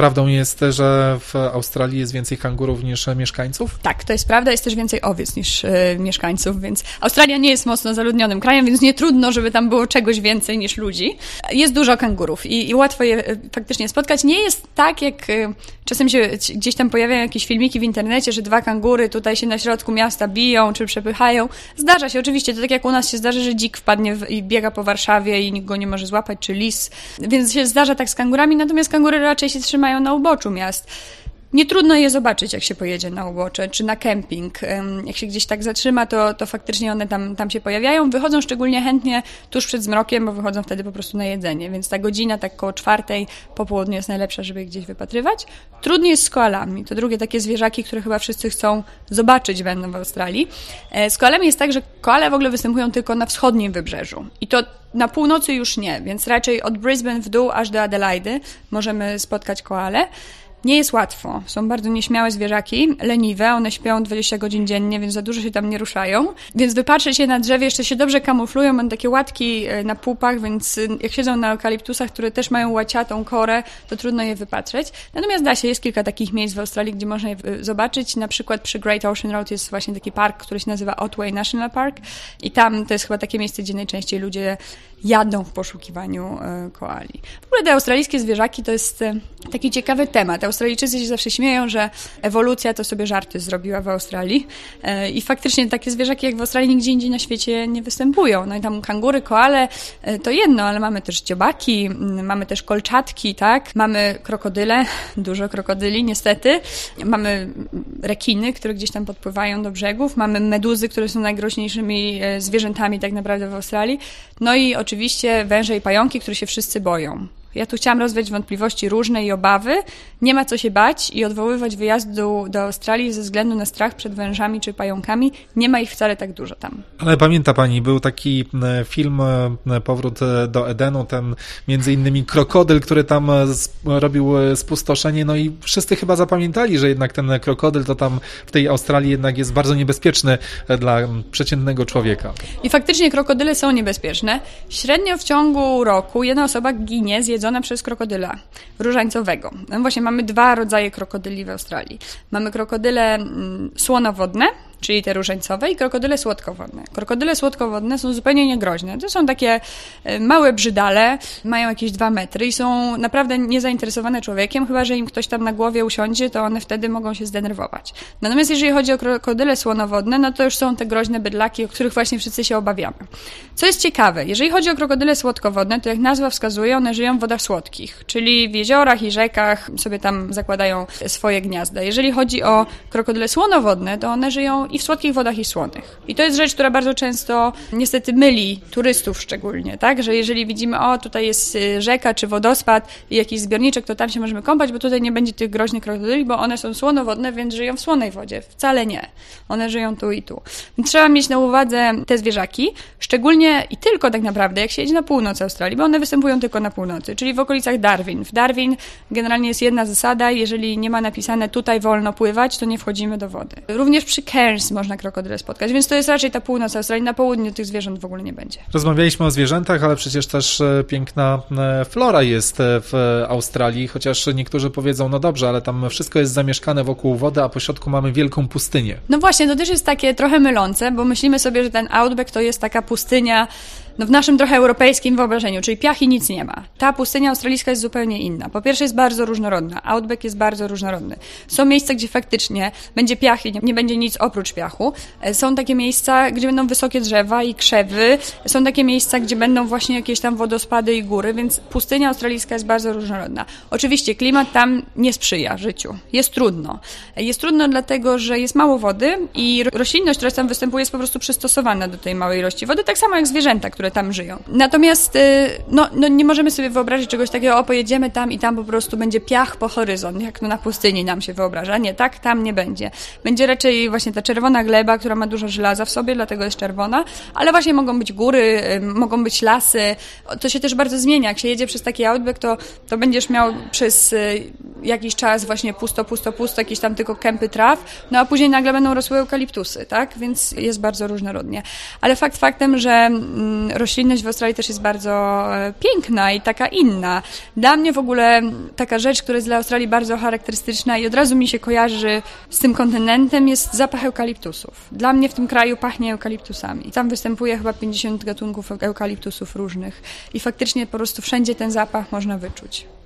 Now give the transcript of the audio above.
prawdą jest, że w Australii jest więcej kangurów niż mieszkańców? Tak, to jest prawda, jest też więcej owiec niż mieszkańców, więc Australia nie jest mocno zaludnionym krajem, więc nie trudno, żeby tam było czegoś więcej niż ludzi. Jest dużo kangurów i łatwo je faktycznie spotkać. Nie jest tak, jak czasem się gdzieś tam pojawiają jakieś filmiki w internecie, że 2 kangury tutaj się na środku miasta biją czy przepychają. Zdarza się oczywiście, to tak jak u nas się zdarza, że dzik wpadnie i biega po Warszawie i nikt go nie może złapać, czy lis. Więc się zdarza tak z kangurami, natomiast kangury raczej się trzymają na uboczu miast. Nie trudno je zobaczyć, jak się pojedzie na ubocze, czy na kemping. Jak się gdzieś tak zatrzyma, to faktycznie one tam się pojawiają. Wychodzą szczególnie chętnie tuż przed zmrokiem, bo wychodzą wtedy po prostu na jedzenie. Więc ta godzina, tak koło 4 po południu jest najlepsza, żeby je gdzieś wypatrywać. Trudniej jest z koalami. To drugie takie zwierzaki, które chyba wszyscy chcą zobaczyć, będą w Australii. Z koalami jest tak, że koale w ogóle występują tylko na wschodnim wybrzeżu. I to na północy już nie, więc raczej od Brisbane w dół aż do Adelaidy możemy spotkać koale. Nie jest łatwo. Są bardzo nieśmiałe zwierzaki, leniwe, one śpią 20 godzin dziennie, więc za dużo się tam nie ruszają. Więc wypatrzeć je na drzewie, jeszcze się dobrze kamuflują, mają takie łatki na pupach, więc jak siedzą na eukaliptusach, które też mają łaciatą korę, to trudno je wypatrzeć. Natomiast da się, jest kilka takich miejsc w Australii, gdzie można je zobaczyć. Na przykład przy Great Ocean Road jest właśnie taki park, który się nazywa Otway National Park i tam to jest chyba takie miejsce, gdzie najczęściej ludzie jadą w poszukiwaniu koali. W ogóle te australijskie zwierzaki to jest taki ciekawy temat. Australijczycy się zawsze śmieją, że ewolucja to sobie żarty zrobiła w Australii i faktycznie takie zwierzaki jak w Australii nigdzie indziej na świecie nie występują. No i tam kangury, koale to jedno, ale mamy też dziobaki, mamy też kolczatki, tak? Mamy krokodyle, dużo krokodyli niestety, mamy rekiny, które gdzieś tam podpływają do brzegów, mamy meduzy, które są najgroźniejszymi zwierzętami tak naprawdę w Australii, no i oczywiście węże i pająki, które się wszyscy boją. Ja tu chciałam rozwiać wątpliwości różne i obawy. Nie ma co się bać i odwoływać wyjazdu do Australii ze względu na strach przed wężami czy pająkami. Nie ma ich wcale tak dużo tam. Ale pamięta pani, był taki film Powrót do Edenu, ten między innymi krokodyl, który tam robił spustoszenie, no i wszyscy chyba zapamiętali, że jednak ten krokodyl to tam w tej Australii jednak jest bardzo niebezpieczny dla przeciętnego człowieka. I faktycznie krokodyle są niebezpieczne. Średnio w ciągu roku jedna osoba ginie zjedzona przez krokodyla różańcowego. No właśnie mamy 2 rodzaje krokodyli w Australii. Mamy krokodyle słonowodne, czyli te różańcowe, i krokodyle słodkowodne. Krokodyle słodkowodne są zupełnie niegroźne. To są takie małe brzydale, mają jakieś 2 metry i są naprawdę niezainteresowane człowiekiem, chyba że im ktoś tam na głowie usiądzie, to one wtedy mogą się zdenerwować. Natomiast jeżeli chodzi o krokodyle słonowodne, no to już są te groźne bydlaki, o których właśnie wszyscy się obawiamy. Co jest ciekawe, jeżeli chodzi o krokodyle słodkowodne, to jak nazwa wskazuje, one żyją w wodach słodkich, czyli w jeziorach i rzekach sobie tam zakładają swoje gniazda. Jeżeli chodzi o krokodyle słonowodne, to one żyją i w słodkich wodach, i słonych. I to jest rzecz, która bardzo często niestety myli turystów szczególnie, tak? Że jeżeli widzimy, o tutaj jest rzeka czy wodospad i jakiś zbiorniczek, to tam się możemy kąpać, bo tutaj nie będzie tych groźnych krokodyli, bo one są słonowodne, więc żyją w słonej wodzie. Wcale nie. One żyją tu i tu. Więc trzeba mieć na uwadze te zwierzaki, szczególnie i tylko tak naprawdę, jak się jedzie na północ Australii, bo one występują tylko na północy, czyli w okolicach Darwin. W Darwin generalnie jest jedna zasada, jeżeli nie ma napisane tutaj wolno pływać, to nie wchodzimy do wody. Również przy Cairns można krokodyle spotkać, więc to jest raczej ta północ Australii. Na południu tych zwierząt w ogóle nie będzie. Rozmawialiśmy o zwierzętach, ale przecież też piękna flora jest w Australii, chociaż niektórzy powiedzą, no dobrze, ale tam wszystko jest zamieszkane wokół wody, a po środku mamy wielką pustynię. No właśnie, to też jest takie trochę mylące, bo myślimy sobie, że ten outback to jest taka pustynia, no w naszym trochę europejskim wyobrażeniu, czyli piach i nic nie ma. Ta pustynia australijska jest zupełnie inna. Po pierwsze jest bardzo różnorodna. Outback jest bardzo różnorodny. Są miejsca, gdzie faktycznie będzie piach i nie będzie nic oprócz piachu. Są takie miejsca, gdzie będą wysokie drzewa i krzewy. Są takie miejsca, gdzie będą właśnie jakieś tam wodospady i góry, więc pustynia australijska jest bardzo różnorodna. Oczywiście klimat tam nie sprzyja życiu. Jest trudno. Jest trudno dlatego, że jest mało wody i roślinność, która tam występuje, jest po prostu przystosowana do tej małej ilości wody, tak samo jak zwierzęta, które tam żyją. Natomiast no nie możemy sobie wyobrazić czegoś takiego, pojedziemy tam i tam po prostu będzie piach po horyzont, jak na pustyni nam się wyobraża. Nie, tak tam nie będzie. Będzie raczej właśnie ta czerwona gleba, która ma dużo żelaza w sobie, dlatego jest czerwona, ale właśnie mogą być góry, mogą być lasy. To się też bardzo zmienia. Jak się jedzie przez taki outback, to będziesz miał przez jakiś czas właśnie pusto, jakieś tam tylko kępy traw, no a później nagle będą rosły eukaliptusy, tak? Więc jest bardzo różnorodnie. Ale fakt faktem, że roślinność w Australii też jest bardzo piękna i taka inna. Dla mnie w ogóle taka rzecz, która jest dla Australii bardzo charakterystyczna i od razu mi się kojarzy z tym kontynentem, jest zapach eukaliptusów. Dla mnie w tym kraju pachnie eukaliptusami. Tam występuje chyba 50 gatunków eukaliptusów różnych i faktycznie po prostu wszędzie ten zapach można wyczuć.